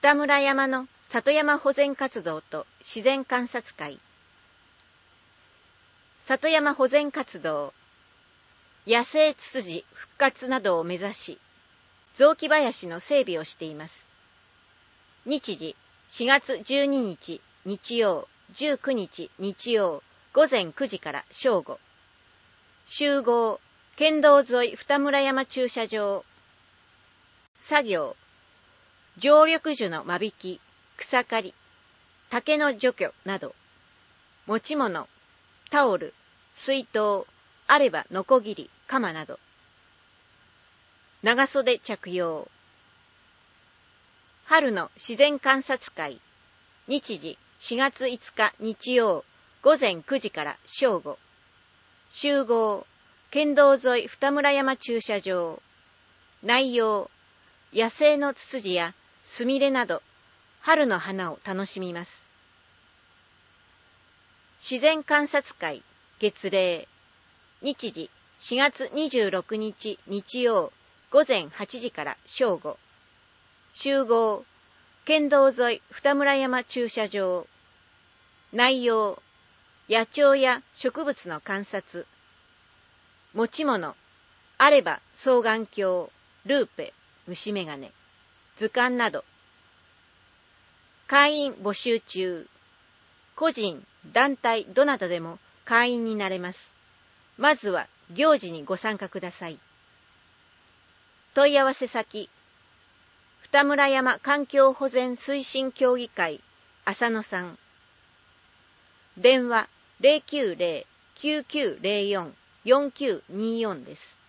二村山の里山保全活動と自然観察会。里山保全活動、野生ツツジ復活などを目指し、雑木林の整備をしています。日時、4月12日日曜、19日日曜、午前9時から正午。集合、県道沿い二村山駐車場。作業、常緑樹の間引き、草刈り、竹の除去など。持ち物、タオル、水筒、あればノコギリ、鎌など。長袖着用。春の自然観察会。日時4月5日日曜、午前9時から正午。集合、県道沿い二村山駐車場。内容、野生のツツジやスミレなど春の花を楽しみます。自然観察会月例。日時4月26日日曜、午前8時から正午。集合、県道沿い二村山駐車場。内容、野鳥や植物の観察。持ち物、あれば双眼鏡、ルーペ、虫眼鏡、図鑑など。会員募集中。個人、団体どなたでも会員になれます。まずは行事にご参加ください。問い合わせ先、二村山環境保全推進協議会浅野さん。電話 090-9904-4924 です。